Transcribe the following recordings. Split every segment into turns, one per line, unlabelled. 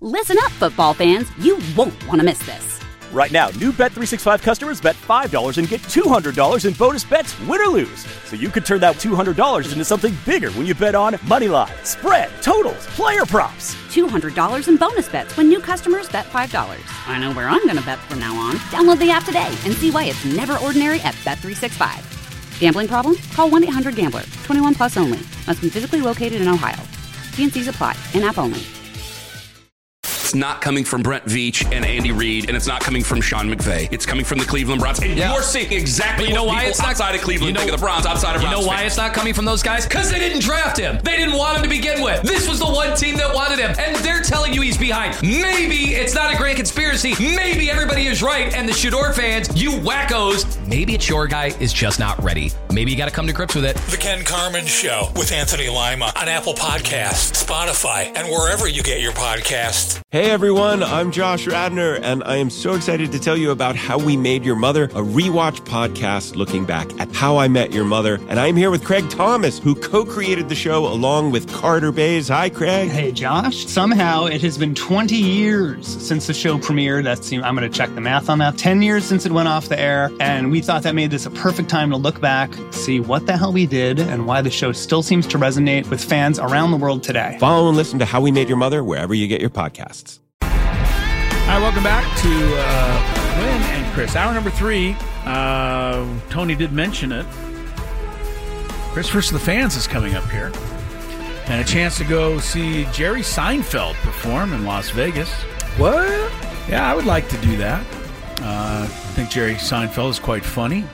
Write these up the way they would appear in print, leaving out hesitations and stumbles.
Listen up, football fans. You won't want to miss this.
Right now, new Bet365 customers bet $5 and get $200 in bonus bets, win or lose. So you could turn that $200 into something bigger when you bet on money line, spread, totals, player props.
$200 in bonus bets when new customers bet $5. I know where I'm going to bet from now on. Download the app today and see why it's never ordinary at Bet365. Gambling problem? Call 1-800-GAMBLER. 21 plus only. Must be physically located in Ohio. T&Cs apply. In-app only.
It's not coming from Brent Veach and Andy Reid, and it's not coming from Sean McVay. It's coming from the Cleveland Browns. And you're seeing exactly what people outside of Cleveland think of the Browns, outside of Browns.
You know why it's not coming from those guys? Because they didn't draft him. They didn't want him to begin with. This was the one team that wanted him, and they're telling you he's behind. Maybe it's not a grand conspiracy. Maybe everybody is right, and the Shador fans, you wackos, maybe it's your guy is just not ready. Maybe you got to come to grips with it.
The Ken Carman Show with Anthony Lima on Apple Podcasts, Spotify, and wherever you get your podcasts.
Hey everyone, I'm Josh Radner, and I am so excited to tell you about How We Made Your Mother, a rewatch podcast looking back at How I Met Your Mother. And I'm here with Craig Thomas, who co-created the show along with Carter Bays. Hi, Craig.
Hey, Josh. Somehow it has been 20 years since the show premiered. I'm going to check the math on that. 10 years since it went off the air, and we thought that made this a perfect time to look back, see what the hell we did, and why the show still seems to resonate with fans around the world today.
Follow and listen to How We Made Your Mother wherever you get your podcasts.
All right, welcome back to Lynn and Chris. Hour number 3. Tony did mention it. Chris vs. the Fans is coming up here. And a chance to go see Jerry Seinfeld perform in Las Vegas.
What?
Yeah, I would like to do that. I think Jerry Seinfeld is quite funny.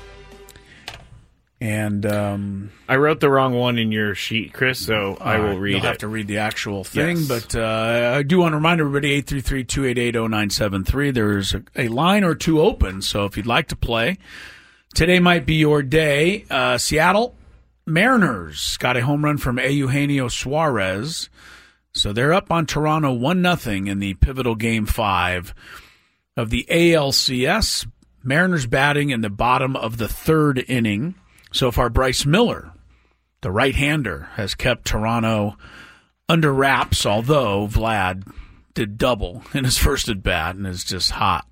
And
I wrote the wrong one in your sheet, Chris, so I will read it.
You'll have to read the actual thing,
yes.
But I do want to remind everybody, 833-288-0973. There's a line or two open, so if you'd like to play, today might be your day. Seattle Mariners got a home run from Eugenio Suarez, so they're up on Toronto 1-0 in the pivotal Game 5 of the ALCS. Mariners batting in the bottom of the third inning. So far, Bryce Miller, the right-hander, has kept Toronto under wraps, although Vlad did double in his first at-bat and is just hot.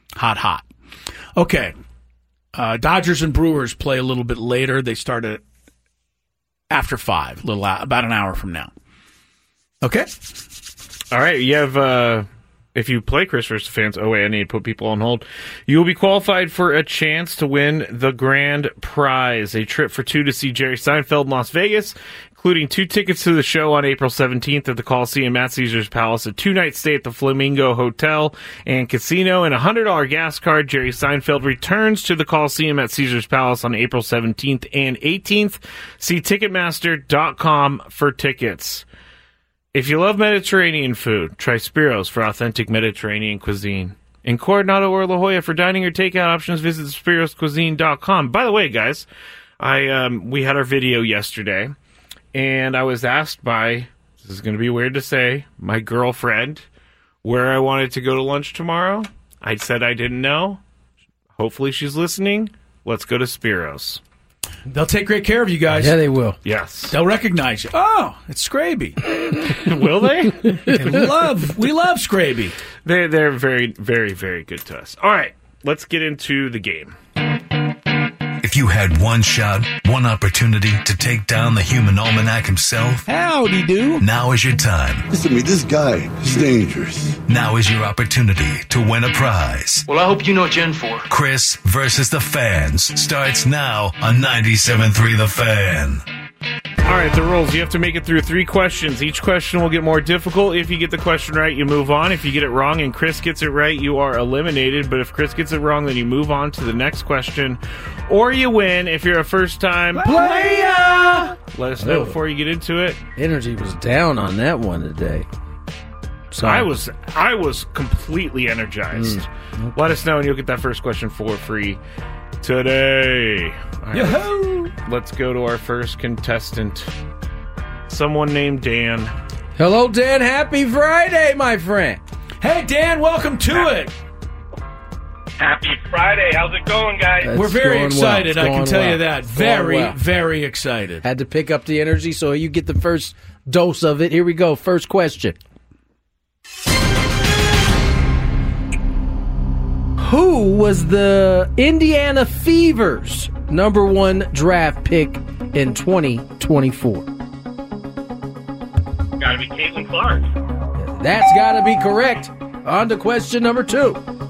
Okay, Dodgers and Brewers play a little bit later. They start at after 5, about an hour from now. Okay?
All right, you have... If you play Chris vs. Fans, oh wait, I need to put people on hold. You will be qualified for a chance to win the grand prize, a trip for 2 to see Jerry Seinfeld in Las Vegas, including 2 tickets to the show on April 17th at the Coliseum at Caesars Palace, a 2-night stay at the Flamingo Hotel and Casino, and a $100 gas card. Jerry Seinfeld returns to the Coliseum at Caesars Palace on April 17th and 18th. See Ticketmaster.com for tickets. If you love Mediterranean food, try Spiros for authentic Mediterranean cuisine. In Coronado or La Jolla for dining or takeout options, visit spiroscuisine.com. By the way, guys, we had our video yesterday, and I was asked by, this is going to be weird to say, my girlfriend, where I wanted to go to lunch tomorrow. I said I didn't know. Hopefully she's listening. Let's go to Spiros.
They'll take great care of you guys.
Yeah, they will.
Yes.
They'll recognize you. Oh, it's Scraby.
Will they?
We love Scraby.
They're very, very, very good to us. All right, let's get into the game.
If you had one shot, one opportunity to take down the human almanac himself,
howdy do.
Now is your time.
Listen to me, this guy is dangerous.
Now is your opportunity to win a prize.
Well, I hope you know what you're in for.
Chris versus the Fans starts now on 97.3 The Fan.
All right, the rules. You have to make it through 3 questions. Each question will get more difficult. If you get the question right, you move on. If you get it wrong and Chris gets it right, you are eliminated. But if Chris gets it wrong, then you move on to the next question. Or you win if you're a first-time player. Let us know before you get into it.
Energy was down on that one today.
Sorry. I was completely energized. Okay. Let us know, and you'll get that first question for free today. All right,
Yahoo!
Let's go to our first contestant. Someone named Dan.
Hello, Dan. Happy Friday, my friend.
Hey, Dan, welcome to it.
Happy Friday. How's it going, guys?
We're very excited, I can tell you that. Very, very excited.
Had to pick up the energy, so you get the first dose of it. Here we go. First question. Who was the Indiana Fever's #1 draft pick in 2024?
Gotta be Caitlin Clark.
That's got to be correct. On to question number 2.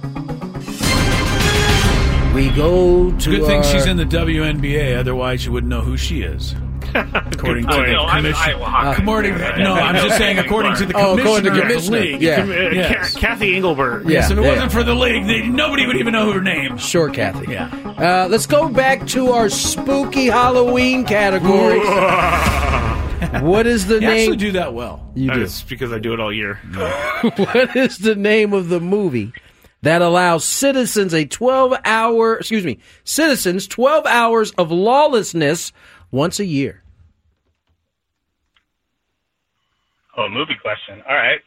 We go to
Good thing she's in the WNBA, otherwise you wouldn't know who she is. According to the commission. I'm just saying according to the commissioner of the league.
Kathy Engelberg.
Yes, if it wasn't for the league, nobody would even know her name.
Sure, Kathy.
Yeah.
Let's go back to our spooky Halloween category. What is the
You
name?
actually do that well.
You do.
It's because I do it all year.
What is the name of the movie that allows citizens 12 hours of lawlessness once a year?
Oh, movie question. All right.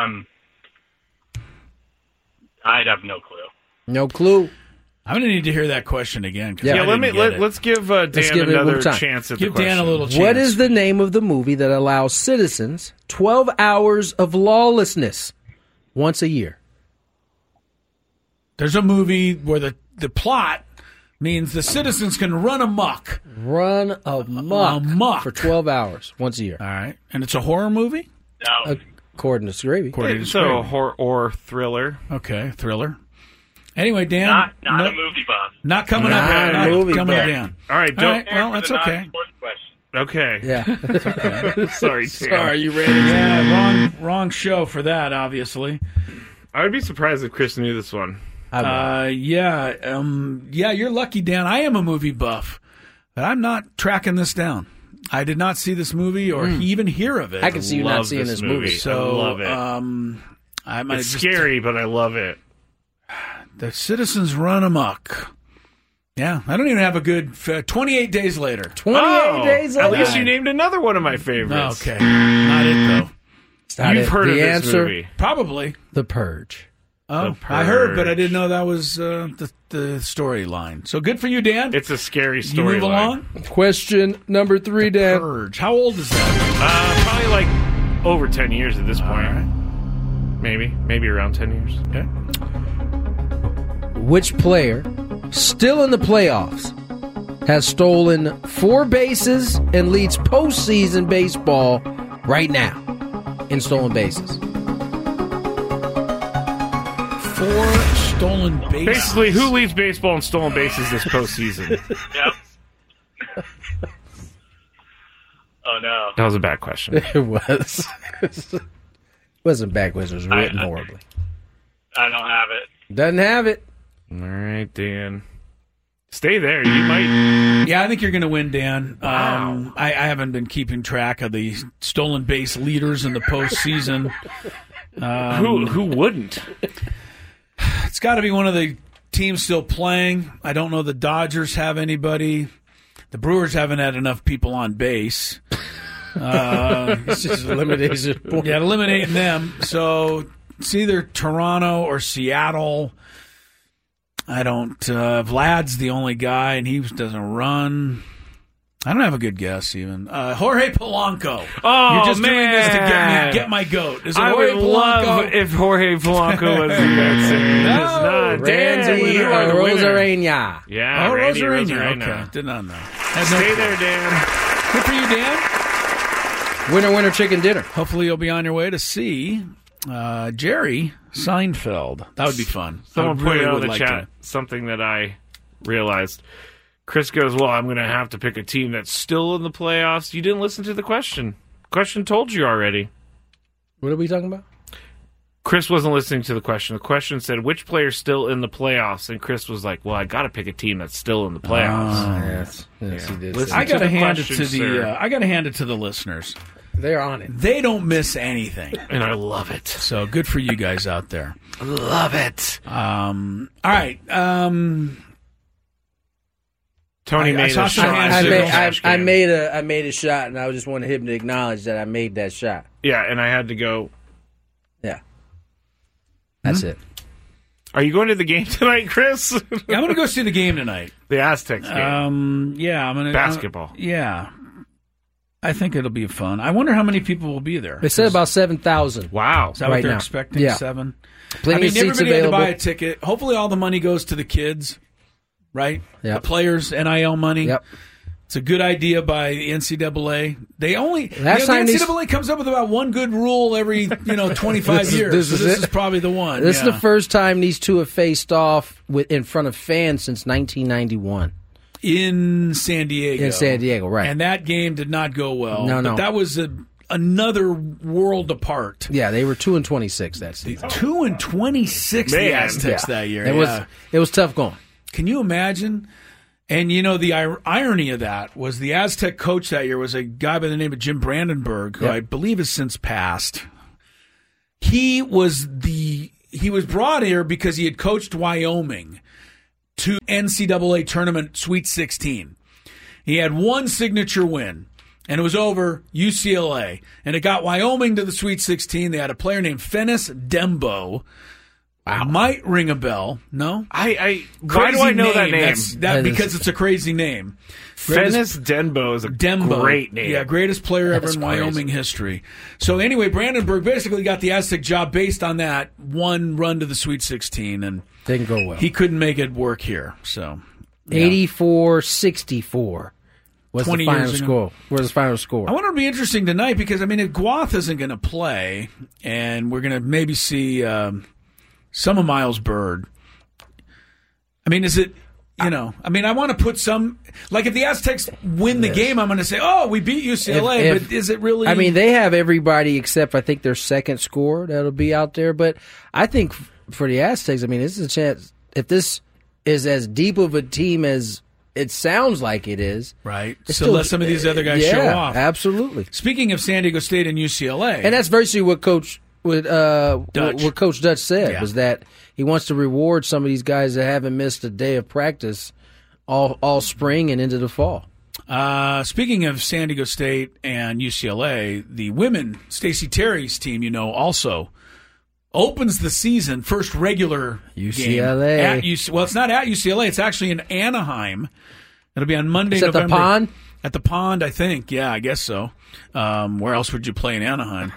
I'd have no clue.
No clue.
I'm going to need to hear that question again.
Let's give Dan another chance at the question.
Give Dan a little chance.
What is the name of the movie that allows citizens 12 hours of lawlessness once a year?
There's a movie where the plot means the citizens can run amok.
Run amok for 12 hours once a year.
All right. And it's a horror movie?
No.
According to Scraby.
It's a horror or thriller.
Okay, thriller. Anyway, Dan.
Not a movie buff.
Not coming up.
Not a movie
coming
buff.
down.
All right.
Well, that's okay.
Okay.
Yeah.
Okay. Sorry, Dan.
Sorry, you ready?
Yeah, wrong show for that, obviously.
I would be surprised if Chris knew this one.
Yeah, you're lucky, Dan. I am a movie buff, but I'm not tracking this down. I did not see this movie or even hear of it.
I can see you not seeing this movie.
So,
I love it. It's scary, but I love it.
The citizens run amok. Yeah, I don't even have a good 28 days later.
28 days later.
At least you named another one of my favorites.
Okay, not it though.
You've heard of this
answer,
movie.
Probably.
The Purge.
Oh, I heard, but I didn't know that was the storyline. So good for you, Dan.
It's a scary storyline.
You move along.
Question number 3, Dan.
Purge. How old is that?
Probably like over 10 years at this point.
All right.
Maybe around 10 years.
Okay.
Which player, still in the playoffs, has stolen 4 bases and leads postseason baseball right now in stolen bases?
4 stolen bases.
Basically, who leads baseball in stolen bases this postseason?
Yep. Oh, no.
That was a bad question.
It was. It wasn't a bad question. It was written horribly.
I don't have it.
Doesn't have it.
All right, Dan. Stay there. You might.
Yeah, I think you're going to win, Dan.
Wow.
I haven't been keeping track of the stolen base leaders in the postseason.
Who wouldn't?
It's got to be one of the teams still playing. I don't know the Dodgers have anybody. The Brewers haven't had enough people on base.
It's just elimination.
Yeah, eliminating them. So it's either Toronto or Seattle. I don't. Vlad's the only guy, and he doesn't run. I don't have a good guess, even. Jorge Polanco.
Oh,
you're just
man.
doing this to get my goat. Is it
I
Jorge
would
Polanco?
love if Jorge Polanco was the answer.
No.
It's not.
Randy
You are the winner.
Rosarena.
Yeah,
Oh,
Randy
Rosarena.
Rosarena.
Okay, did not know.
Stay there, Dan.
Good for you, Dan.
Winner, winner, chicken dinner.
Hopefully you'll be on your way to see Jerry Seinfeld. That would be fun.
Someone
I really
pointed out in
would
the
like
chat something that I realized. Chris goes, well, I'm going to have to pick a team that's still in the playoffs. You didn't listen to the question. Question told you already.
What are we talking about?
Chris wasn't listening to the question. The question said, which player's still in the playoffs? And Chris was like, well, I got to pick a team that's still in the playoffs.
Yes, he did.
Listen
I got to hand it
question,
to the.
sir.
I got to hand it to the listeners.
They're on it.
They don't miss anything,
And I love it.
so good for you guys out there.
Love it.
All right.
Tony made a shot.
I made a shot, and I just wanted him to acknowledge that I made that shot.
Yeah, and I had to go.
Yeah, that's it.
Are you going to the game tonight, Chris?
I'm going to go see the game tonight.
The Aztecs game.
Yeah, I'm going to
Basketball.
Yeah. I think it'll be fun. I wonder how many people will be there.
They said about 7,000.
Wow.
Is that what they're expecting?
Yeah.
7?
Plenty of seats
everybody
available.
had to buy a ticket. Hopefully all the money goes to the kids, right?
Yep.
The players, NIL money.
Yep.
It's a good idea by the NCAA. They only the
time
NCAA comes up with about one good rule every 25 years. This is probably the one.
This is the first time these two have faced off in front of fans since 1991.
In San Diego.
In San Diego, right.
And that game did not go well.
No.
But that was another world apart.
Yeah, they were 2-26 that season.
2-26 the Aztecs that year.
It was tough going.
Can you imagine? And, the irony of that was the Aztec coach that year was a guy by the name of Jim Brandenburg, who I believe has since passed. He was brought here because he had coached Wyoming to NCAA tournament Sweet 16. He had one signature win, and it was over UCLA. And it got Wyoming to the Sweet 16. They had a player named Fennis Dembo. Wow. Might ring a bell. No?
Why do I know that name?
Because it's a crazy name.
Fennis Dembo is a great name.
Yeah, greatest player ever in Wyoming history. So anyway, Brandenburg basically got the Aztec job based on that one run to the Sweet 16, and
didn't go well.
He couldn't make it work here. So
84-64 was the final score. Was the final score?
I want it to be interesting tonight because if Guath isn't going to play, and we're going to maybe see some of Miles Bird. Is it? I want to put some, like if the Aztecs win the game, I'm going to say, oh, we beat UCLA, but is it really?
They have everybody except I think their second scorer that'll be out there. But I think for the Aztecs, this is a chance. If this is as deep of a team as it sounds like it is.
Right. So let some of these other guys show off.
Absolutely.
Speaking of San Diego State and UCLA.
And that's virtually what Coach Dutch said, was that he wants to reward some of these guys that haven't missed a day of practice all spring and into the fall.
Speaking of San Diego State and UCLA, the women, Stacey Terry's team, also opens the season, first regular
UCLA.
Game at well, it's not at UCLA. It's actually in Anaheim. It'll be on Monday,
November.
November.
At the Pond?
At the Pond, I think. Yeah, I guess so. Where else would you play in Anaheim?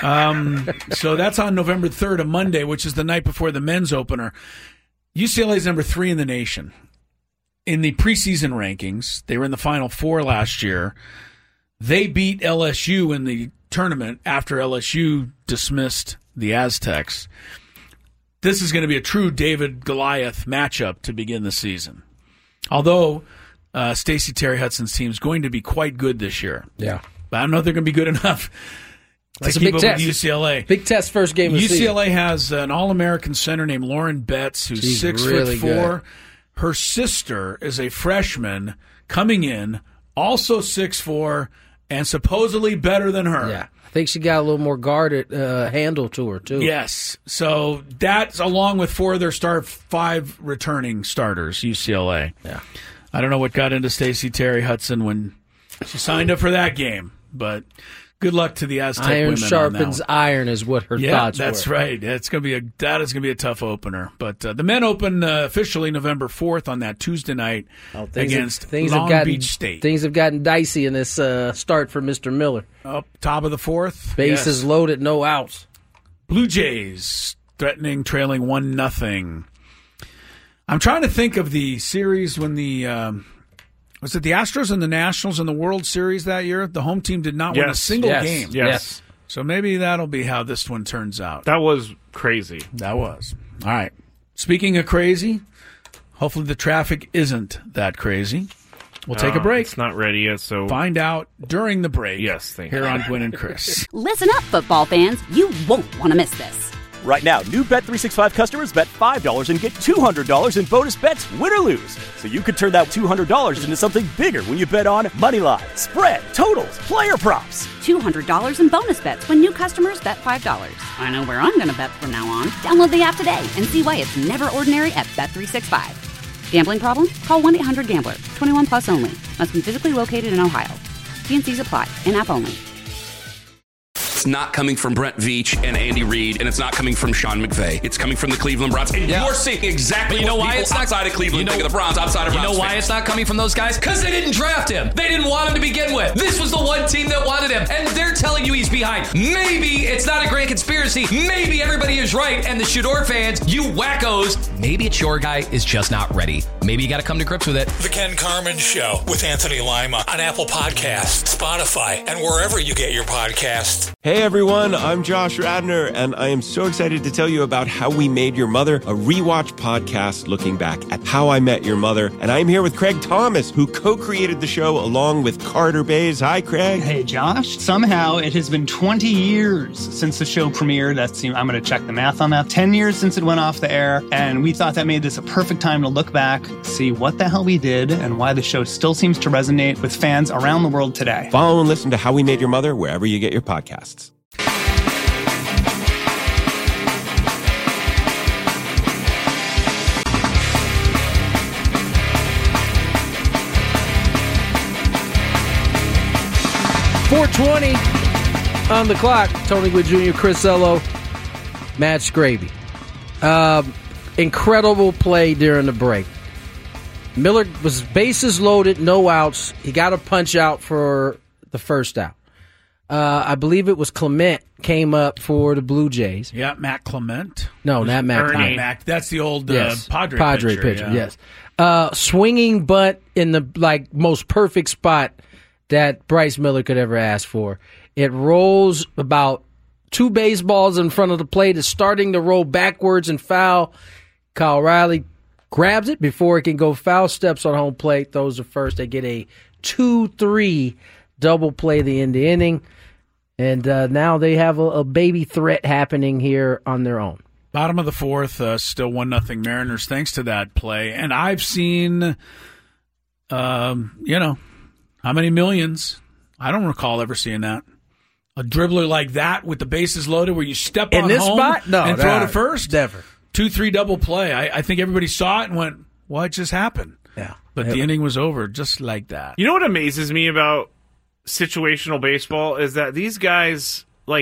So that's on November 3rd, a Monday, which is the night before the men's opener. UCLA is number 3 in the nation. In the preseason rankings, they were in the Final Four last year. They beat LSU in the tournament after LSU dismissed the Aztecs. This is going to be a true David-Goliath matchup to begin the season. Although Stacey Terry Hudson's team is going to be quite good this year.
Yeah.
But I don't know if they're going to be good enough to keep up with UCLA.
Big test first game of the season.
UCLA has an All-American center named Lauren Betts, who's
She's
6'4".
really good.
Her sister is a freshman coming in, also 6'4", and supposedly better than her.
Yeah. I think she got a little more guarded handle to her, too.
Yes. So that's along with 4 of their 5 returning starters, UCLA.
Yeah.
I don't know what got into Stacey Terry Hudson when she signed up for that game, but good luck to the Aztec women.
Iron sharpens iron is what her thoughts were.
Yeah, that's right. That is going to be a tough opener. But the men open officially November 4th on that Tuesday night against Long Beach State.
Things have gotten dicey in this start for Mr. Miller.
Up top of the 4th.
Bases loaded, no outs.
Blue Jays trailing 1-0. I'm trying to think of the series when was it the Astros and the Nationals in the World Series that year? The home team did not win a single game.
Yes.
So maybe that'll be how this one turns out.
That was crazy.
That was. All right. Speaking of crazy, hopefully the traffic isn't that crazy. We'll take a break.
It's not ready yet, so
find out during the break.
Yes, thank you.
Here on Gwynn and Chris.
Listen up, football fans. You won't want to miss this.
Right now, new Bet365 customers bet $5 and get $200 in bonus bets, win or lose. So you could turn that $200 into something bigger when you bet on moneyline, spread, totals, player props.
$200 in bonus bets when new customers bet $5. I know where I'm going to bet from now on. Download the app today and see why it's never ordinary at Bet365. Gambling problem? Call 1-800-GAMBLER. 21 plus only. Must be physically located in Ohio. T&Cs apply. In-app only.
It's not coming from Brent Veach and Andy Reid, and it's not coming from Sean McVay. It's coming from the Cleveland Browns. And you're seeing exactly what people outside of Cleveland think of the Browns, outside of Browns.
You know why it's not coming from those guys? Because they didn't draft him. They didn't want him to begin with. This was the one team that wanted him, and they're telling you he's behind. Maybe it's not a grand conspiracy. Maybe everybody is right, and the Shador fans, you wackos, maybe it's your guy is just not ready. Maybe you got to come to grips with it.
The Ken Carman Show with Anthony Lima on Apple Podcasts, Spotify, and wherever you get your podcasts.
Hey everyone, I'm Josh Radner, and I am so excited to tell you about How We Made Your Mother, a rewatch podcast looking back at How I Met Your Mother. And I'm here with Craig Thomas, who co-created the show along with Carter Bays. Hi, Craig.
Hey, Josh. Somehow it has been 20 years since the show premiered. I'm going to check the math on that. 10 years since it went off the air, and we thought that made this a perfect time to look back, see what the hell we did, and why the show still seems to resonate with fans around the world today.
Follow and listen to How We Made Your Mother wherever you get your podcasts.
.420 on the clock. Tony Gwynn Jr., Chris Ello, Matt Scraby. Incredible play during the break. Miller was bases loaded, no outs. He got a punch out for the first out. I believe it was Clement came up for the Blue Jays.
Yeah, Matt Clement.
No, not Matt Clement.
Mac. That's the old
Padre pitcher.
Yeah.
Yes. Swinging bunt in the most perfect spot that Bryce Miller could ever ask for. It rolls about 2 baseballs in front of the plate. It's starting to roll backwards and foul. Kyle Riley grabs it before it can go foul, steps on home plate, throws to first. They get a 2-3 double play the end of the inning. And now they have a baby threat happening here on their own.
Bottom of the fourth, still 1-0 Mariners thanks to that play. And I've seen, how many millions? I don't recall ever seeing that. A dribbler like that with the bases loaded where you step on
this
home
spot? No,
and throw to first?
Never.
2-3 double play. I think everybody saw it and went, what just happened?
Yeah.
But the inning was over just like that.
You know what amazes me about situational baseball is that these guys,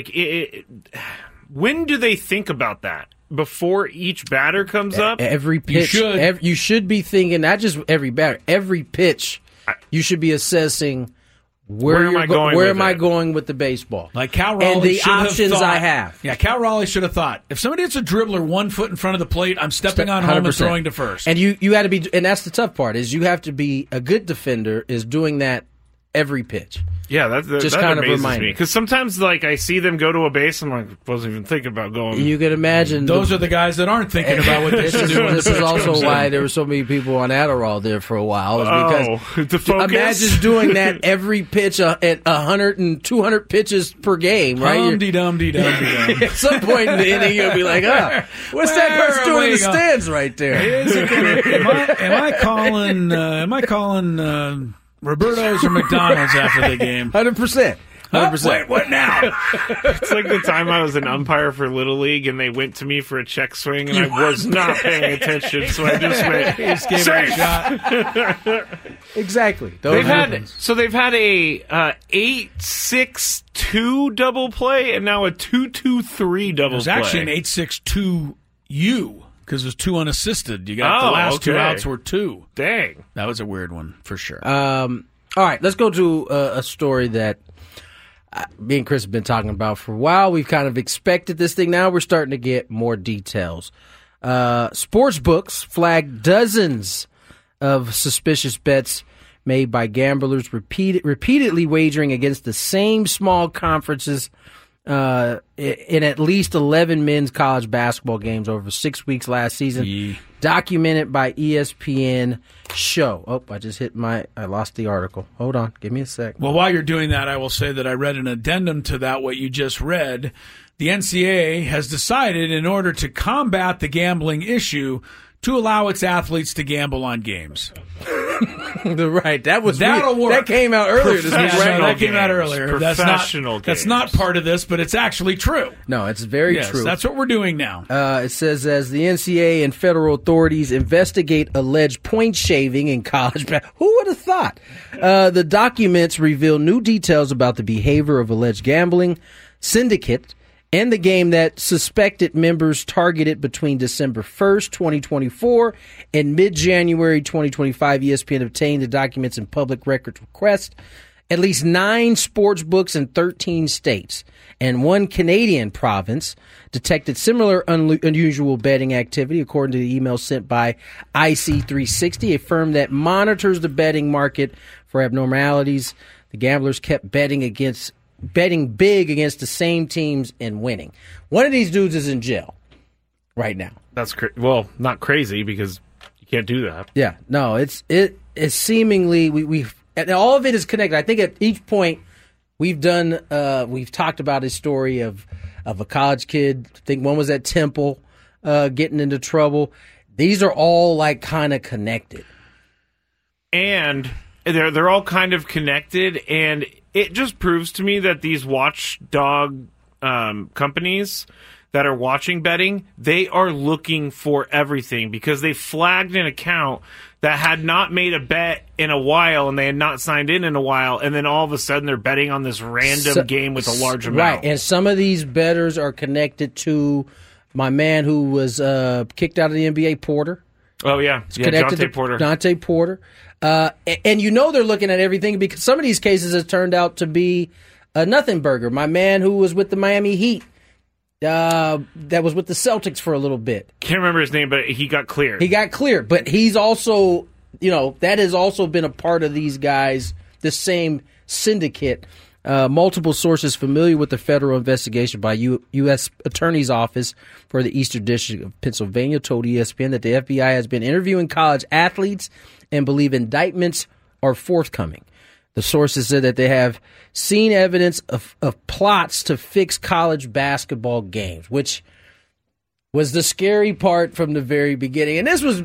when do they think about that? Before each batter comes up?
Every pitch. You should be thinking, not just every batter, every pitch, you should be assessing where am I going with the baseball?
Like Cal Raleigh
and the options I have.
Yeah, Cal Raleigh should have thought, if somebody hits a dribbler 1 foot in front of the plate, I'm stepping on home 100%. Or throwing to first.
And you got to be, and that's the tough part, is you have to be a good defender is doing that every pitch.
Yeah, that
just
that
kind of
amazes
reminds
me. Because sometimes, I see them go to a base, I'm like, wasn't even thinking about going.
You can imagine.
Those are the guys that aren't thinking about what they should do.
This is also why there were so many people on Adderall there for a while. Because
the focus.
Imagine doing that every pitch at 100 and 200 pitches per game, right?
Hum-de-dum-de-dum-de-dum.
At some point in the inning, you'll be like, what's that person doing in the stands right there?
Am I calling Roberto's or McDonald's after the game?
100%. 100%.
Wait, what now?
It's like the time I was an umpire for Little League and they went to me for a check swing and I was not paying attention, so I just went,
gave it a shot.
Exactly.
They've had a 8-6-2 double play and now a 2-2-3 double play.
It was actually an 8-6-2-U. Because it was 2 unassisted. You got the last 2 outs were 2.
Dang.
That was a weird one, for sure.
All right, let's go to a story that me and Chris have been talking about for a while. We've kind of expected this thing. Now we're starting to get more details. Sports books flagged dozens of suspicious bets made by gamblers repeatedly wagering against the same small conferences in at least 11 men's college basketball games over 6 weeks last season, documented by ESPN show. Oh, I lost the article. Hold on. Give me a sec.
Well, while you're doing that, I will say that I read an addendum to that, what you just read. The NCAA has decided in order to combat the gambling issue to allow its athletes to gamble on games.
Right, that'll work. That came out earlier this week.
Right? That came out earlier.
Professional games.
That's not part of this, but it's actually true.
No, it's very true.
That's what we're doing now.
It says as the NCAA and federal authorities investigate alleged point shaving in college. Who would have thought? The documents reveal new details about the behavior of alleged gambling. syndicate and the game that suspected members targeted between December 1st, 2024 and mid-January 2025. ESPN obtained the documents in public records request. At least 9 sports books in 13 states and 1 Canadian province detected similar unusual betting activity, according to the email sent by IC360, a firm that monitors the betting market for abnormalities. The gamblers kept betting big against the same teams and winning. One of these dudes is in jail right now.
That's well, not crazy because you can't do that.
Yeah, no, it's seemingly we've. And all of it is connected. I think at each point we've talked about a story of a college kid. I think one was at Temple getting into trouble. These are all like kind of connected.
And they're all kind of connected, and it just proves to me that these watchdog companies that are watching betting, they are looking for everything because they flagged an account that had not made a bet in a while and they had not signed in a while, and then all of a sudden they're betting on this random game with a large amount.
Right, and some of these bettors are connected to my man who was kicked out of the NBA, Porter.
Oh, yeah. Jontay Porter.
Jontay Porter. And you know they're looking at everything because some of these cases have turned out to be a nothing burger. My man who was with the Miami Heat, that was with the Celtics for a little bit.
Can't remember his name, but he got cleared.
But he's also, that has also been a part of these guys, the same syndicate. Multiple sources familiar with the federal investigation by U.S. Attorney's Office for the Eastern District of Pennsylvania told ESPN that the FBI has been interviewing college athletes and believe indictments are forthcoming. The sources said that they have seen evidence of plots to fix college basketball games, which was the scary part from the very beginning. And this was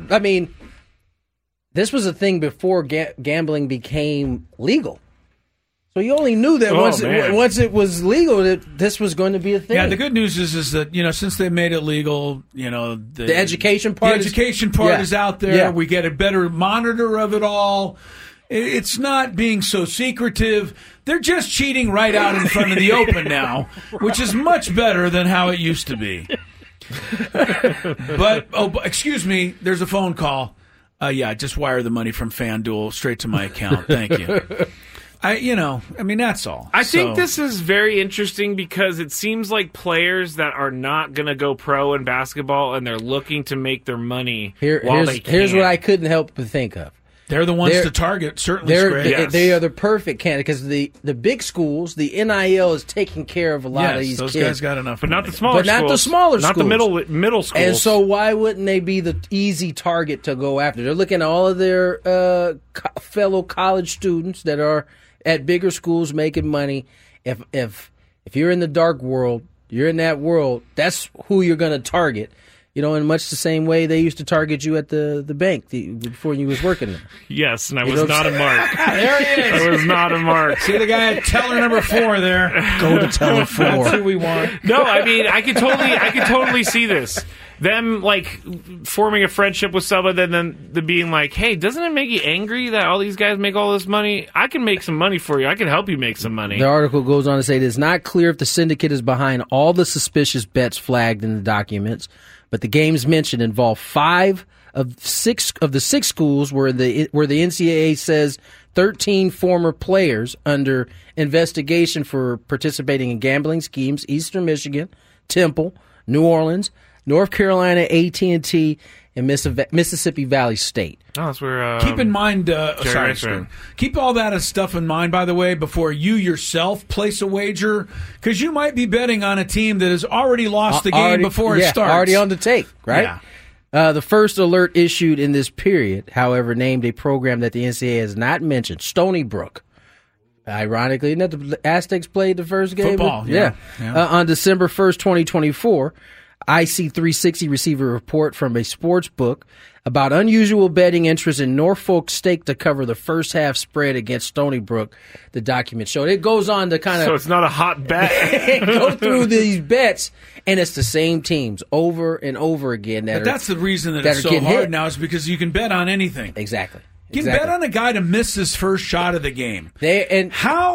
a thing before gambling became legal. So you only knew that once it was legal that this was going to be a thing.
Yeah, the good news is that since they made it legal, the
education part
is out there. Yeah. We get a better monitor of it all. It's not being so secretive. They're just cheating right out in front of the open now, which is much better than how it used to be. But excuse me, there's a phone call. Just wire the money from FanDuel straight to my account. Thank you. That's all.
I think this is very interesting because it seems like players that are not going to go pro in basketball and they're looking to make their money while they can.
Here's what I couldn't help but think of.
They're the ones to target, certainly.
They are the perfect candidate because the big schools, the NIL is taking care of a lot of these
those
kids.
Guys got enough,
but not the smaller schools.
Not the smaller schools.
Not the middle schools.
And so why wouldn't they be the easy target to go after? They're looking at all of their fellow college students that are at bigger schools making money. If you're in the dark world, you're in that world, that's who you're going to target. In much the same way they used to target you at the bank before you was working there.
Yes, and I was not a mark.
There he is.
I was not a mark.
See the guy at teller number 4 there?
Go to teller 4.
That's who we want.
No, I could totally see this. Them forming a friendship with someone, then being like, "Hey, doesn't it make you angry that all these guys make all this money? I can make some money for you. I can help you make some money."
The article goes on to say it is not clear if the syndicate is behind all the suspicious bets flagged in the documents, but the games mentioned involve 5 of the 6 schools where the NCAA says 13 former players under investigation for participating in gambling schemes: Eastern Michigan, Temple, New Orleans, North Carolina, AT&T, and Mississippi Valley State.
Oh, that's where.
Keep in mind, keep all that stuff in mind, by the way, before you yourself place a wager, because you might be betting on a team that has already lost the game before it starts.
Already on the tape, right? Yeah. The first alert issued in this period, however, named a program that the NCAA has not mentioned, Stony Brook. Ironically, isn't that the Aztecs played the first game?
Football, yeah.
On December 1st, 2024. IC360 received a report from a sports book about unusual betting interest in Norfolk State to cover the first half spread against Stony Brook, the document showed. It goes on to kind of...
So it's not a hot bet.
Go through these bets, and it's the same teams over and over again.
That's the reason that it's so hard now is because you can bet on anything.
Exactly.
You can bet on a guy to miss his first shot of the game.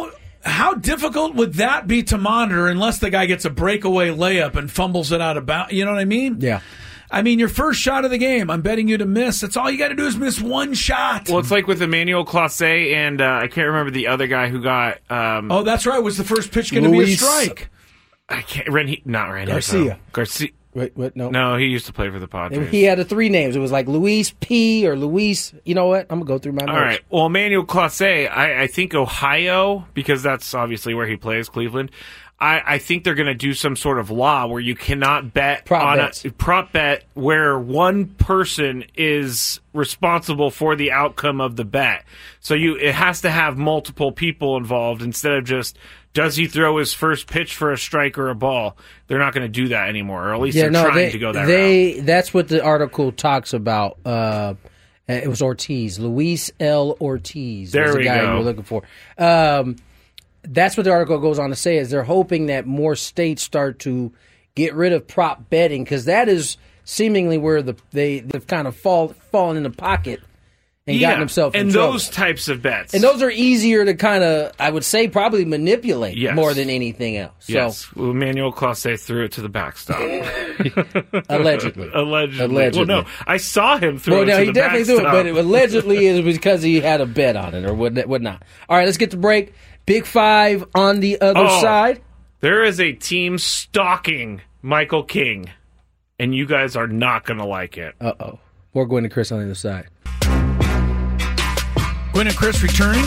How difficult would that be to monitor unless the guy gets a breakaway layup and fumbles it out of bounds? You know what I mean?
Yeah.
I mean, your first shot of the game, I'm betting you to miss. That's all you got to do is miss one shot.
Well, it's like with Emmanuel Clase and I can't remember the other guy who got.
Oh, that's right. Was the first pitch going to be a strike?
I can't. not Randy
Garcia.
Garcia.
Wait, what? No.
No, he used to play for the Padres.
He had 3 names. It was like Luis P. or Luis. You know what? I'm going to go through my notes.
All right. Well, Emmanuel Clase, I think Ohio, because that's obviously where he plays, Cleveland. I think they're going to do some sort of law where you cannot bet prop bet where one person is responsible for the outcome of the bet. So it has to have multiple people involved instead of just, does he throw his first pitch for a strike or a ball? They're not going to do that anymore, or at least trying to go that route.
That's what the article talks about. It was Ortiz, Luis L. Ortiz.
There
was the
we
guy
go.
we were looking for. That's what the article goes on to say, is they're hoping that more states start to get rid of prop betting, because that is seemingly where they've kind of fallen in the pocket and gotten themselves in trouble.
Those types of bets.
And those are easier to kind of, I would say, probably manipulate more than anything else.
Yes. Well, Emmanuel Clase threw it to the backstop.
Allegedly.
Well, no. I saw him throw it to the backstop.
He definitely threw it, but it allegedly is because he had a bet on it or whatnot. All right, let's get to break. Big Five on the other side.
There is a team stalking Michael King, and you guys are not going to like it.
Uh-oh. We're going to Chris on the other side.
Gwynn and Chris returning.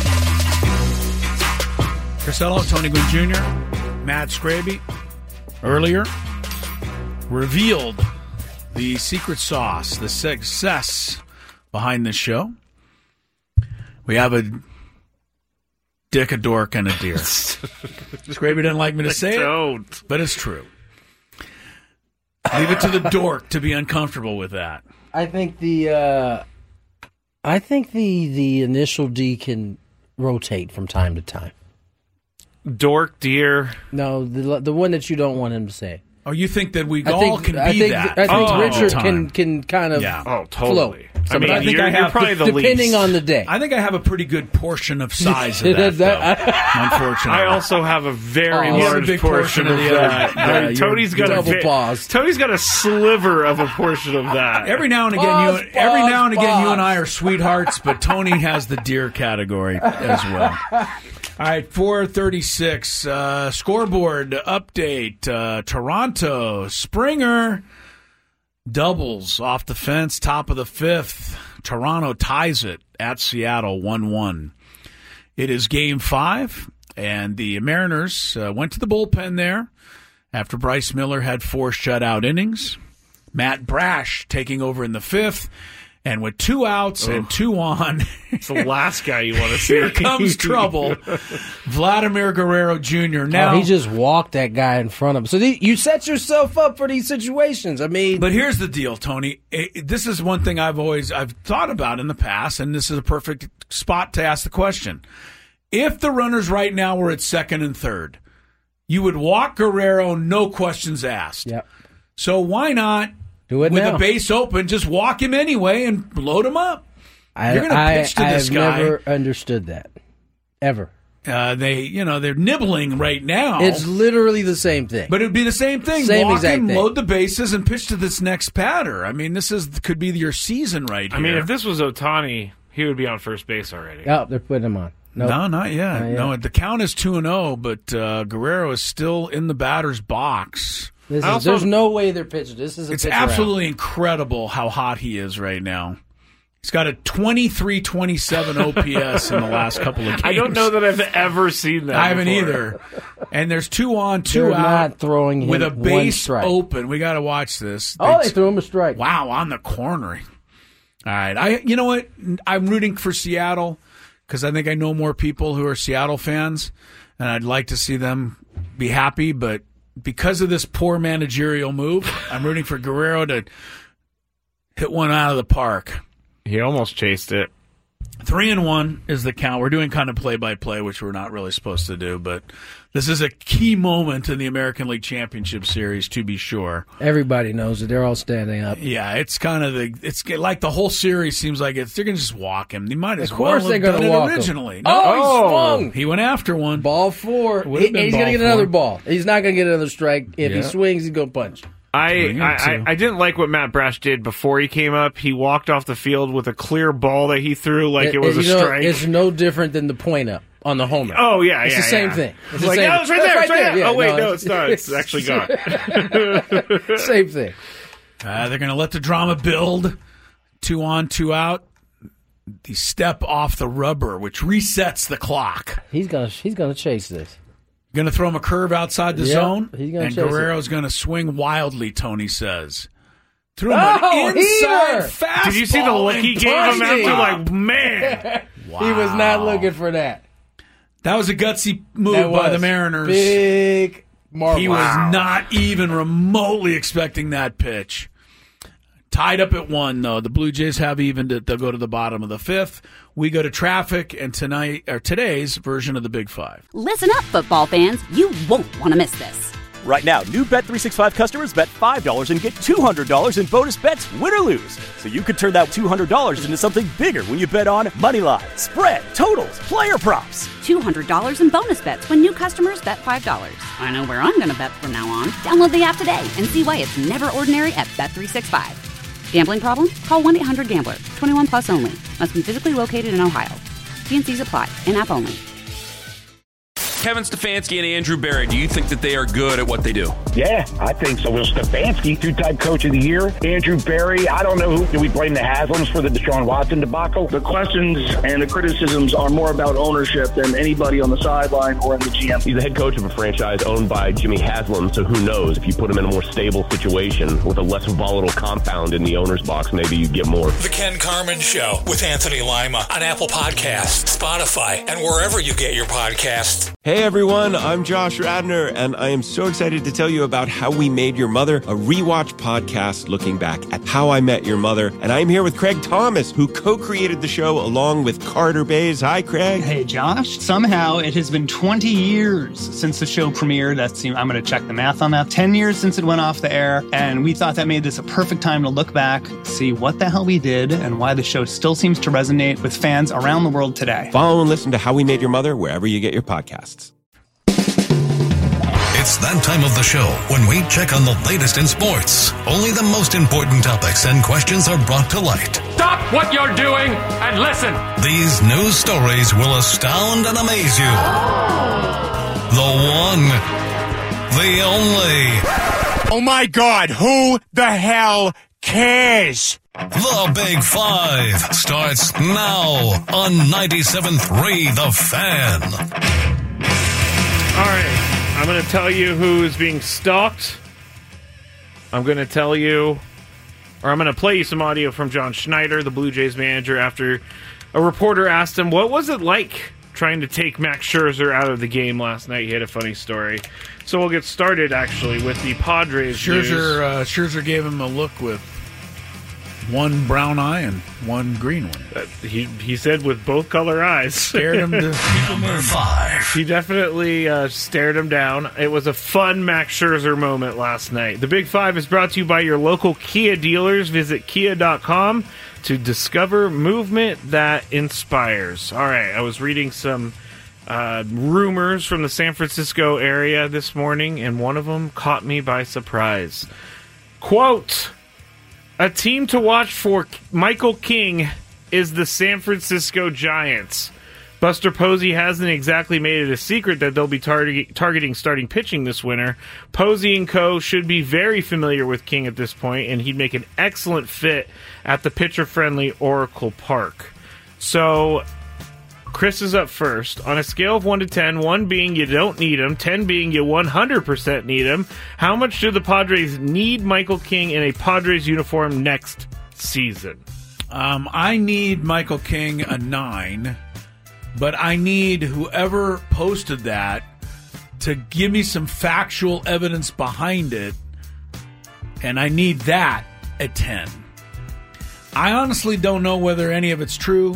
Chris Ello, Tony Gwynn Jr., Matt Scraby earlier revealed the secret sauce, the success behind this show. We have a dick, a dork, and a deer. Scraby didn't like me to say it, but it's true. Leave it to the dork to be uncomfortable with that.
I think the initial D can rotate from time to time.
Dork, deer.
No, the one that you don't want him to say.
Oh, you think that we all can be that?
I think Richard can kind of
totally.
float.
I mean, you're probably the least.
Depending on the day.
I think I have a pretty good portion of size of that, unfortunately.
I also have a very large portion of that. Tony's got Tony's got a sliver of a portion of that.
Every now and again, you and I are sweethearts, but Tony has the deer category as well. All right, 4:36 scoreboard update. Toronto Springer doubles off the fence, top of the 5th. Toronto ties it at Seattle 1-1. It is Game 5, and the Mariners went to the bullpen there after Bryce Miller had 4 shutout innings. Matt Brash taking over in the 5th. And with 2 outs and 2 on,
it's the last guy you want to see.
Here comes trouble. Vladimir Guerrero Jr. Now
he just walked that guy in front of him. So you set yourself up for these situations. I mean,
but here's the deal, Tony. This is one thing I've thought about in the past, and this is a perfect spot to ask the question. If the runners right now were at 2nd and 3rd, you would walk Guerrero, no questions asked.
Yep.
So why not?
Do it
with
now.
A base open, just walk him anyway and load him up. You're going to pitch to this guy.
I've never understood that. Ever.
They're nibbling right now.
It's literally the same thing.
But it'd be the same thing. Walk him, load the bases, and pitch to this next batter. I mean, could be your season right here.
I mean, if this was Ohtani, he would be on first base already.
Oh, they're putting him on. Nope.
No, not yet. No, the count is 2-0, but Guerrero is still in the batter's box.
There's no way they're pitching. It's
absolutely incredible how hot he is right now. He's got a 23-27 OPS in the last couple of games.
I don't know that I've ever seen that.
I haven't either. And there's 2 on, 2
They're
out.
Not throwing him
with a base
strike.
open. We got to watch this.
They threw him a strike.
Wow, on the corner. All right. You know what? I'm rooting for Seattle because I think I know more people who are Seattle fans, and I'd like to see them be happy, but because of this poor managerial move, I'm rooting for Guerrero to hit one out of the park.
He almost chased it.
3-1 is the count. We're doing kind of play-by-play, which we're not really supposed to do, but this is a key moment in the American League Championship Series, to be sure.
Everybody knows it. They're all standing up.
Yeah, it's kind of it's like the whole series seems like they're going to just walk him. They might as well
Of course they're
going to
walk
originally.
him. He swung.
He went after one.
Ball 4. He's going to get another ball. He's not going to get another strike. If he swings, he's going to punch.
I didn't like what Matt Brash did before he came up. He walked off the field with a clear ball that he threw like it was a strike.
It's no different than the point up on the homer.
Oh, yeah,
it's the same thing.
It's like, no, it's right there. It's right there. Oh, wait, no, it's not. It's actually gone.
Same thing.
They're going to let the drama build. 2 on, 2 out. The step off the rubber, which resets the clock.
He's gonna chase this.
Going to throw him a curve outside the zone,
he's gonna
and
chase
Guerrero's going to swing wildly, Tony says. Threw him an inside fastball.
Did you see the look he gave him after? Like, man.
Wow.
He was not looking for that.
That was a gutsy move by the Mariners.
Big mark.
He was not even remotely expecting that pitch. Tied up at 1, though. The Blue Jays have evened it. They'll go to the bottom of the 5th. We go to traffic and today's version of the Big Five.
Listen up, football fans. You won't want to miss this.
Right now, new Bet365 customers bet $5 and get $200 in bonus bets, win or lose. So you could turn that $200 into something bigger when you bet on Moneyline, spread, totals, player props.
$200 in bonus bets when new customers bet $5. I know where I'm going to bet from now on. Download the app today and see why it's never ordinary at Bet365. Gambling problem? Call 1-800-GAMBLER. 21 plus only. Must be physically located in Ohio. T&Cs apply. In-app only.
Kevin Stefanski and Andrew Berry, do you think that they are good at what they do?
Yeah, I think so. Well, Stefanski, 2-time coach of the year. Andrew Berry, I don't know do we blame the Haslams for the Deshaun Watson debacle?
The questions and the criticisms are more about ownership than anybody on the sideline or in the GM.
He's the head coach of a franchise owned by Jimmy Haslam, so who knows? If you put him in a more stable situation with a less volatile compound in the owner's box, maybe you get more.
The Ken Carman Show with Anthony Lima on Apple Podcasts, Spotify, and wherever you get your podcasts.
Hey everyone, I'm Josh Radner, and I am so excited to tell you about How We Made Your Mother, a rewatch podcast looking back at How I Met Your Mother. And I'm here with Craig Thomas, who co-created the show along with Carter Bays. Hi, Craig.
Hey, Josh. Somehow it has been 20 years since the show premiered. I'm going to check the math on that. 10 years since it went off the air, and we thought that made this a perfect time to look back, see what the hell we did, and why the show still seems to resonate with fans around the world today.
Follow and listen to How We Made Your Mother wherever you get your podcasts.
It's that time of the show when we check on the latest in sports. Only the most important topics and questions are brought to light.
Stop what you're doing and listen.
These news stories will astound and amaze you. The one, the only.
Oh my God, who the hell cares?
The Big Five starts now on 97.3 The Fan.
All right. I'm going to tell you who's being stalked. I'm going to tell you, or I'm going to play you some audio from John Schneider, the Blue Jays manager, after a reporter asked him, what was it like trying to take Max Scherzer out of the game last night? He had a funny story. So we'll get started, actually, with the Padres
Scherzer gave him a look with one brown eye and one green one.
He said with both color eyes.
Stared him to
Number 5.
He definitely stared him down. It was a fun Max Scherzer moment last night. The Big Five is brought to you by your local Kia dealers. Visit kia.com to discover movement that inspires. All right, I was reading some rumors from the San Francisco area this morning, and one of them caught me by surprise. Quote, a team to watch for Michael King is the San Francisco Giants. Buster Posey hasn't exactly made it a secret that they'll be targeting starting pitching this winter. Posey and co. should be very familiar with King at this point, and he'd make an excellent fit at the pitcher-friendly Oracle Park. So, Chris is up first. On a scale of 1 to 10, 1 being you don't need him, 10 being you 100% need him, how much do the Padres need Michael King in a Padres uniform next season?
I need Michael King a 9, but I need whoever posted that to give me some factual evidence behind it, and I need that at 10. I honestly don't know whether any of it's true.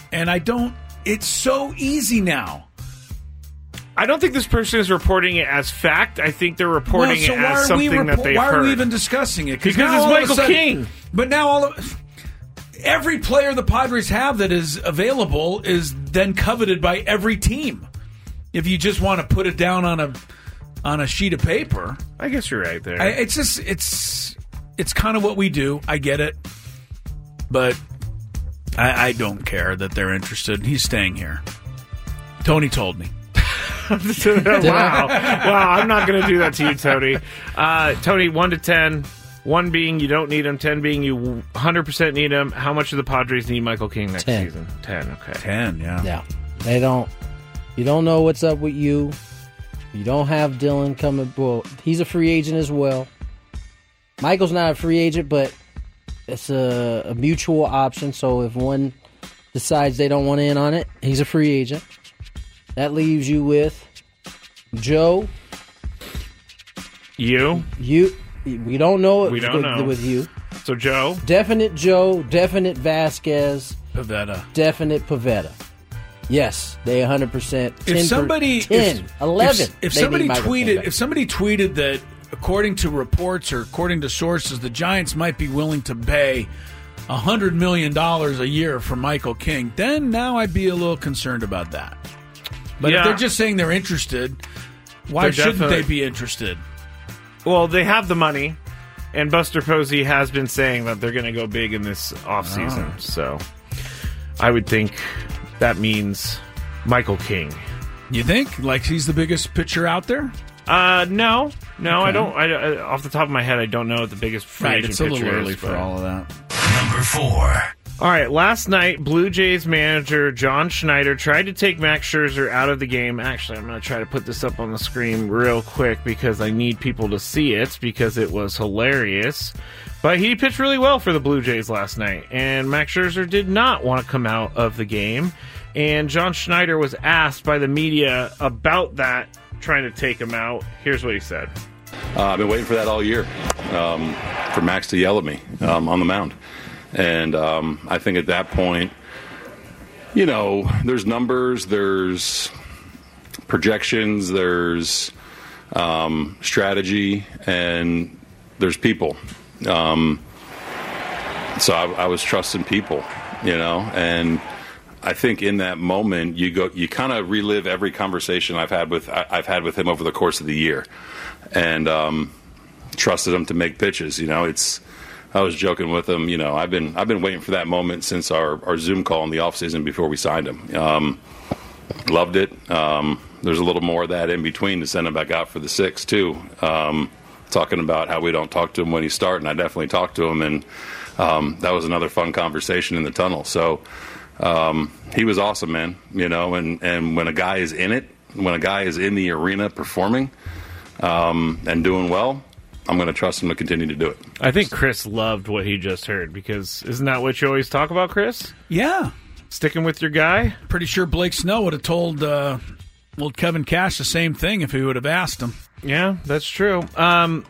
And I don't. It's so easy now.
I don't think this person is reporting it as fact. I think they're reporting it as something that they've heard.
Why are we even discussing it?
Because it's Michael King.
But now every player the Padres have that is available is then coveted by every team. If you just want to put it down on a sheet of paper,
I guess you're right there.
It's kind of what we do. I get it, but I don't care that they're interested. He's staying here. Tony told me.
Wow. I'm not going to do that to you, Tony. Tony, 1 to 10. 1 being you don't need him, 10 being you 100% need him. How much do the Padres need Michael King next
10.
season? 10, okay.
10, yeah.
Yeah. They don't. You don't know what's up with you. You don't have Dylan coming. Well, he's a free agent as well. Michael's not a free agent, but it's a mutual option. So if one decides they don't want in on it, he's a free agent. That leaves you with Joe.
You.
We don't know it.
We don't know.
With you.
So Joe.
Definite Joe. Definite Vasquez.
Pivetta.
Definite Pivetta. Yes, they 100%.
If somebody
10, 11.
If somebody tweeted that according to reports or according to sources, the Giants might be willing to pay $100 million a year for Michael King, then now I'd be a little concerned about that. But if they're just saying they're interested, why shouldn't they be interested?
Well, they have the money, and Buster Posey has been saying that they're going to go big in this offseason. Oh. So I would think that means Michael King.
You think? Like he's the biggest pitcher out there?
No. Okay. I don't. Off the top of my head, I don't know what the biggest free agent
pitcher is.
It's a little early
for all of that.
Number 4.
All right, last night, Blue Jays manager John Schneider tried to take Max Scherzer out of the game. Actually, I'm going to try to put this up on the screen real quick because I need people to see it because it was hilarious. But he pitched really well for the Blue Jays last night, and Max Scherzer did not want to come out of the game. And John Schneider was asked by the media about that, trying to take him out. Here's what he said.
I've been waiting for that all year, for Max to yell at me on the mound. And I think at that point, there's numbers, there's projections, there's strategy, and there's people. So I was trusting people, and I think in that moment you kind of relive every conversation I've had with him over the course of the year, and trusted him to make pitches. I was joking with him. I've been waiting for that moment since our Zoom call in the offseason before we signed him. Loved it. There's a little more of that in between to send him back out for the 6th too. Talking about how we don't talk to him when he's starting. I definitely talked to him, and that was another fun conversation in the tunnel. So he was awesome, man. And when a guy is in it, when a guy is in the arena performing and doing well, I'm going to trust him to continue to do it.
I think Chris loved what he just heard because isn't that what you always talk about, Chris?
Yeah.
Sticking with your guy?
Pretty sure Blake Snow would have told old Kevin Cash the same thing if he would have asked him.
Yeah, that's true.
Nah,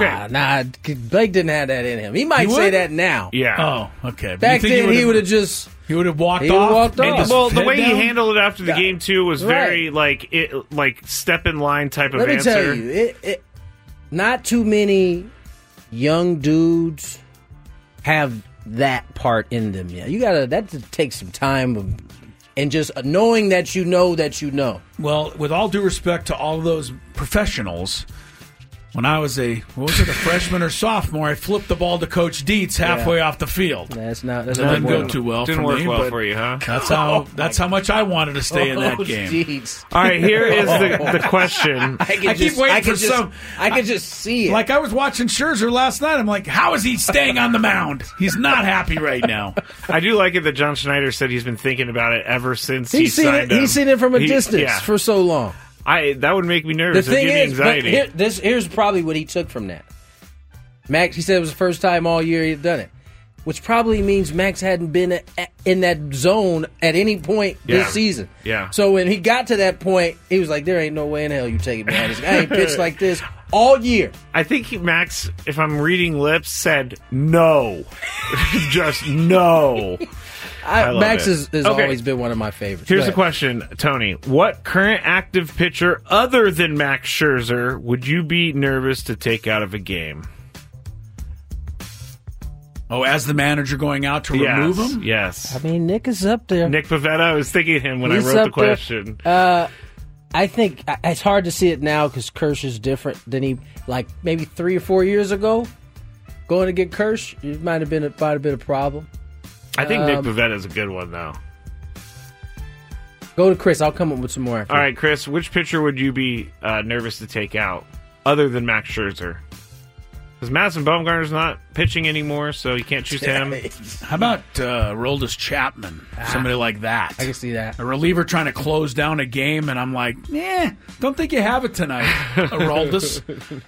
Blake didn't have that in him. He might say that now.
Yeah.
Oh, okay.
Back then, he would have just...
He would have walked off.
Well, the way he handled it after the game, too, was very, like step in line type of answer.
Let me tell you, not too many young dudes have that part in them yet. That takes some time and just knowing that you know that you know.
Well, with all due respect to all of those professionals, when I was a freshman or sophomore, I flipped the ball to Coach Dietz halfway off the field.
That
didn't go too well
for me. Didn't work well for you, huh?
That's how much I wanted to stay in that game.
Dietz.
All right, here is the question.
I keep waiting for some.
I could just see it.
Like I was watching Scherzer last night. I'm like, how is he staying on the mound? He's not happy right now.
I do like it that John Schneider said he's been thinking about it ever since he signed him.
He's seen it from a distance for so long.
That would make me nervous.
The thing
is,
here's probably what he took from that. Max, he said it was the first time all year he had done it. which probably means Max hadn't been in that zone at any point this season.
Yeah.
So when he got to that point, he was like, there ain't no way in hell you taking me out of this. I ain't pitched like this all year.
I think Max, if I'm reading lips, said no. Just no.
Max has always been one of my favorites.
Here's the question, Tony. What current active pitcher other than Max Scherzer would you be nervous to take out of a game?
Oh, as the manager going out to remove him?
Yes.
I mean, Nick is up there.
Nick Pivetta, I was thinking of him when I wrote the question.
I think it's hard to see it now because Kersh is different than he, like, maybe 3 or 4 years ago. Going to get Kersh, it might have been a problem.
I think Nick Pivetta is a good one, though.
Go to Chris. I'll come up with some more after.
All right, Chris, which pitcher would you be nervous to take out other than Max Scherzer? Because Madison Bumgarner's not pitching anymore, so you can't choose him.
How about Aroldis Chapman? Somebody like that.
I can see that.
A reliever trying to close down a game, and I'm like, don't think you have it tonight, Aroldis.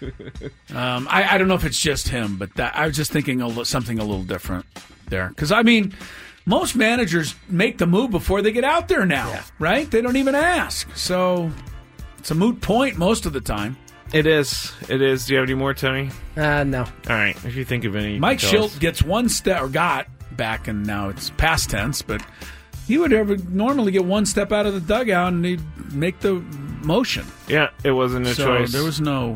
I don't know if it's just him, but I was just thinking something a little different there. Because, I mean, most managers make the move before they get out there now, right? They don't even ask. So it's a moot point most of the time.
It is. Do you have any more, Tony?
No.
All right. If you think of any,
Mike Schilt gets one step, or got back, and now it's past tense, but he would normally get one step out of the dugout and he'd make the motion.
Yeah, it wasn't a choice.
There was no,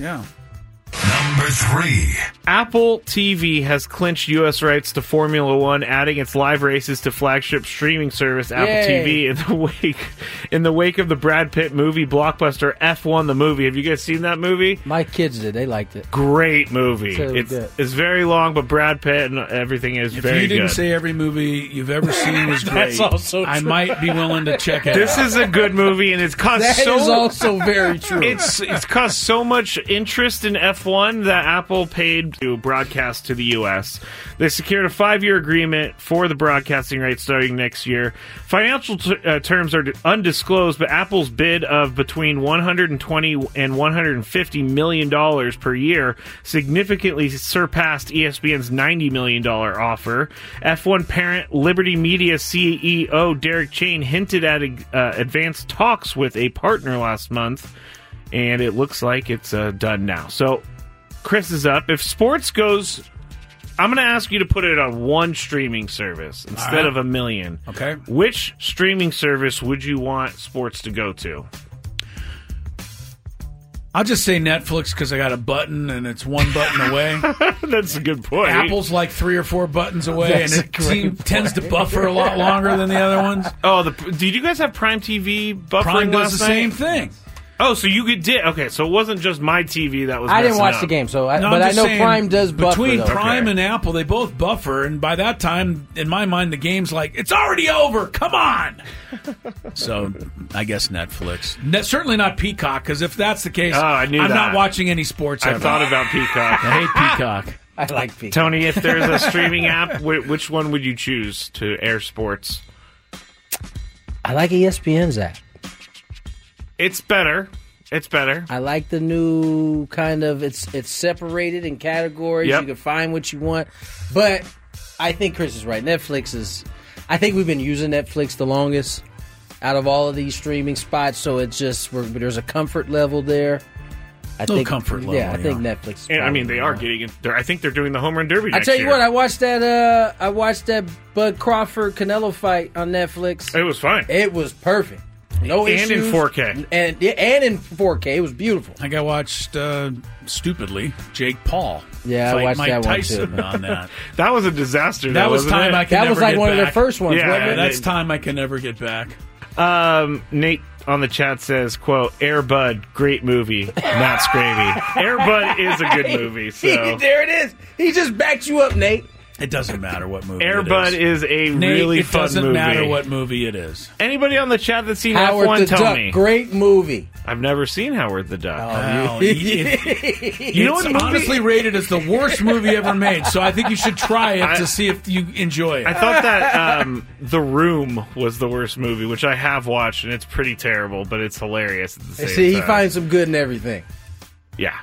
Number 3.
Apple TV has clinched U.S. rights to Formula One, adding its live races to flagship streaming service Apple TV in the wake of the Brad Pitt movie blockbuster F1 the movie. Have you guys seen that movie?
My kids did. They liked it.
Great movie. It's very long, but Brad Pitt and everything is very good.
If you didn't say every movie you've ever seen was great,
That's also true.
I might be willing to check it out.
This is a good movie, and it's caused
That is also very true.
It's caused so much interest in F1 that Apple paid to broadcast to the U.S. They secured a 5-year agreement for the broadcasting rights starting next year. Financial terms are undisclosed, but Apple's bid of between $120 and $150 million per year significantly surpassed ESPN's $90 million offer. F1 parent Liberty Media CEO Derek Chain hinted at advanced talks with a partner last month, and it looks like it's done now. So Chris is up. If sports goes, I'm going to ask you to put it on one streaming service instead of a million.
Okay.
Which streaming service would you want sports to go to?
I'll just say Netflix because I got a button and it's one button away.
That's a good point.
Apple's like 3 or 4 buttons away, and it tends to buffer a lot longer than the other ones.
Oh, did you guys have Prime TV buffering
Prime does
last
the
night?
same thing.
Oh, so you did. Okay, so it wasn't just my TV that was.
I didn't
messing
watch
up.
the game,
No,
but I know Prime does buffer.
Between
though.
Prime and Apple, they both buffer, and by that time, in my mind, the game's like, it's already over. Come on. So I guess Netflix. Certainly not Peacock, because if that's the case, I'm not watching any sports.
I thought about Peacock.
I hate Peacock.
I like Peacock.
Tony, if there's a streaming app, which one would you choose to air sports?
I like ESPN's app.
It's better. It's better.
I like the new kind of it's separated in categories.
Yep.
You can find what you want. But I think Chris is right. Netflix is I think we've been using Netflix the longest out of all of these streaming spots, so it's just there's a comfort level there. I think
comfort level.
Yeah, I think Netflix.
And, I mean, they are getting it. I think they're doing the home run derby.
I tell you what, I watched that Bud Crawford Canelo fight on Netflix.
It was fine.
It was perfect. No issues.
And in 4K.
And in 4K. It was beautiful.
I got watched, stupidly, Jake Paul.
Yeah,
fight
I watched
Mike
that
Tyson
one too.
on that.
That was a disaster.
That was time I can never get back.
That was like one of their first ones,
Yeah,
wasn't it?
That's time I can never get back.
Nate on the chat says, quote, Air Bud, great movie. Matt Scravy. Air Bud is a good movie. So
There it is. He just backed you up, Nate.
It doesn't matter what movie
Air
it
Bud is a really
it
fun
doesn't
movie.
matter what movie it is.
Anybody on the chat that's seen
Howard
F1,
the
tell
Duck,
me.
great movie.
I've never seen Howard the Duck.
Well, you know what? It's honestly rated as the worst movie ever made, so I think you should try it to see if you enjoy it.
I thought that The Room was the worst movie, which I have watched, and it's pretty terrible, but it's hilarious at the same time.
See, he finds some good in everything.
Yeah.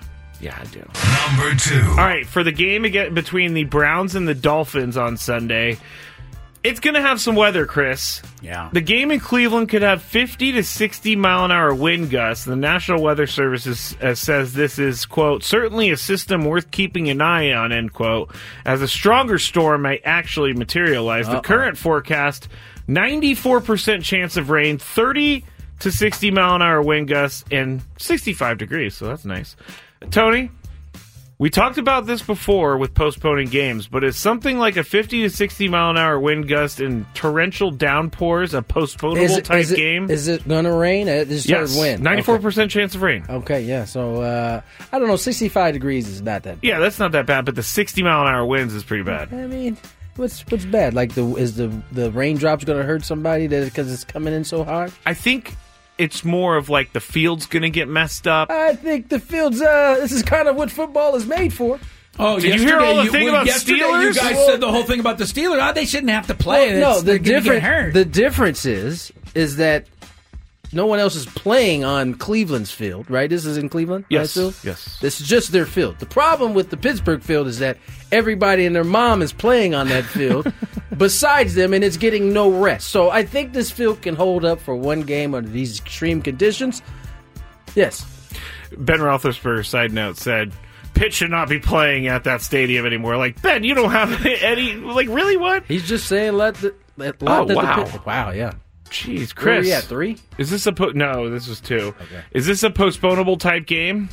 Yeah, I do.
Number 2.
All right, for the game again between the Browns and the Dolphins on Sunday, it's going to have some weather, Chris.
Yeah.
The game in Cleveland could have 50 to 60 mile an hour wind gusts. The National Weather Service says this is, quote, certainly a system worth keeping an eye on, end quote, as a stronger storm may actually materialize. The current forecast, 94% chance of rain, 30 to 60 mile an hour wind gusts, and 65 degrees, so that's nice. Tony? We talked about this before with postponing games, but is something like a 50 to 60 mile an hour wind gust and torrential downpours a postponable type game?
Is it going to rain?
Yes,
wind.
94% chance of rain.
Okay, yeah. So, I don't know, 65 degrees is not that bad.
Yeah, that's not that bad, but the 60 mile an hour winds is pretty bad.
I mean, what's bad? Like, is the raindrops going to hurt somebody because it's coming in so hard?
I think it's more of like the field's going to get messed up.
I think the field's, this is kind of what football is made for.
Oh,
did you hear all the thing about Steelers?
You guys said the whole thing about the Steelers. They shouldn't have to play.
Well, no, the difference is that no one else is playing on Cleveland's field, right? This is in Cleveland?
Yes.
Right,
yes.
This is just their field. The problem with the Pittsburgh field is that everybody and their mom is playing on that field besides them, and it's getting no rest. So I think this field can hold up for one game under these extreme conditions. Yes.
Ben Roethlisberger, side note, said, Pitt should not be playing at that stadium anymore. Like, Ben, you don't have any... Like, really, what?
He's just saying
wow.
Wow, yeah.
Jeez, Chris.
Where are we at, 3?
Is this no, this was 2. Okay. Is this a postponable type game?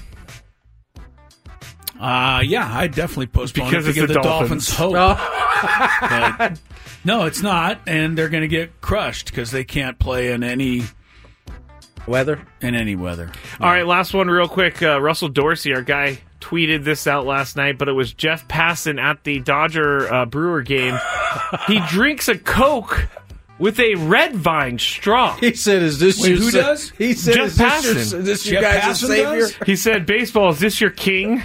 Yeah, I definitely postpone
because
it to give the Dolphins hope.
Oh.
No, it's not, and they're going to get crushed because they can't play in any
weather.
All right, last one real quick. Russell Dorsey, our guy, tweeted this out last night, but it was Jeff Passan at the Dodger Brewer game. He drinks a Coke with a red vine straw.
He said, "Is this
Wait, who does?"
He said,
Jeff Passan.
"Is this your guys' savior?"
He said, "Baseball, is this your king?"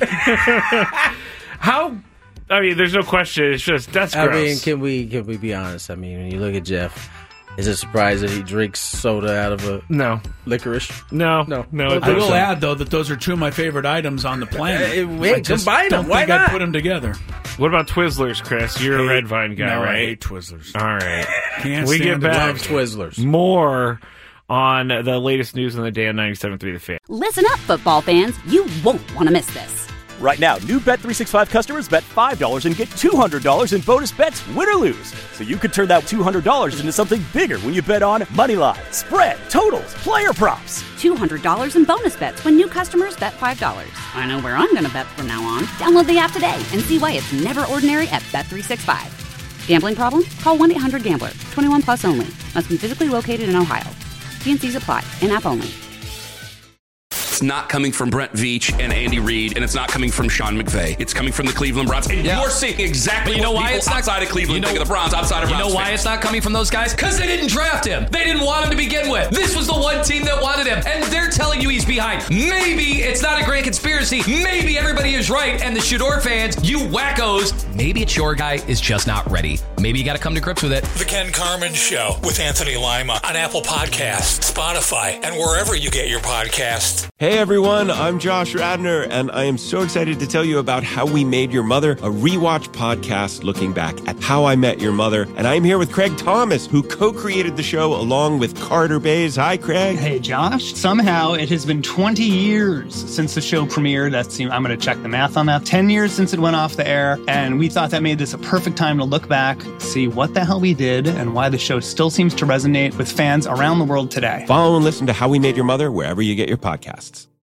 How? I mean, there's no question. It's just that's gross.
I mean, can we be honest? I mean, when you look at Jeff, is it surprising that he drinks soda out of a licorice?
No.
I will add though that those are two of my favorite items on the planet.
I just
combine them.
Why not?
I'd put them together.
What about Twizzlers, Chris? You're a red vine guy, right?
I hate Twizzlers.
All right.
Can't
we
stand
get back
love Twizzlers.
More on the latest news on the day on 97.3 The Fan.
Listen up, football fans. You won't want to miss this.
Right now, new Bet365 customers bet $5 and get $200 in bonus bets, win or lose. So you could turn that $200 into something bigger when you bet on Moneyline, spread, totals, player props.
$200 in bonus bets when new customers bet $5. I know where I'm going to bet from now on. Download the app today and see why it's never ordinary at Bet365. Gambling problem? Call 1-800-GAMBLER. 21 plus only. Must be physically located in Ohio. T&Cs apply. In-app only.
It's not coming from Brent Veach and Andy Reid, and it's not coming from Sean McVay. It's coming from the Cleveland Browns. And you're seeing exactly what people outside of Cleveland think of the Browns, outside of Browns.
You know why
fans.
it's not coming from those guys? Because they didn't draft him. They didn't want him to begin with. This was the one team that wanted him, and they're telling you he's behind. Maybe it's not a grand conspiracy. Maybe everybody is right, and the Shador fans, you wackos, maybe it's your guy is just not ready. Maybe you got to come to grips with it.
The Ken Carman Show with Anthony Lima on Apple Podcasts, Spotify, and wherever you get your podcasts.
Hey everyone, I'm Josh Radner, and I am so excited to tell you about How We Made Your Mother, a rewatch podcast looking back at How I Met Your Mother. And I'm here with Craig Thomas, who co-created the show along with Carter Bays. Hi, Craig.
Hey, Josh. Somehow it has been 20 years since the show premiered. I'm going to check the math on that. 10 years since it went off the air, and we thought that made this a perfect time to look back, see what the hell we did, and why the show still seems to resonate with fans around the world today.
Follow and listen to How We Made Your Mother wherever you get your podcasts.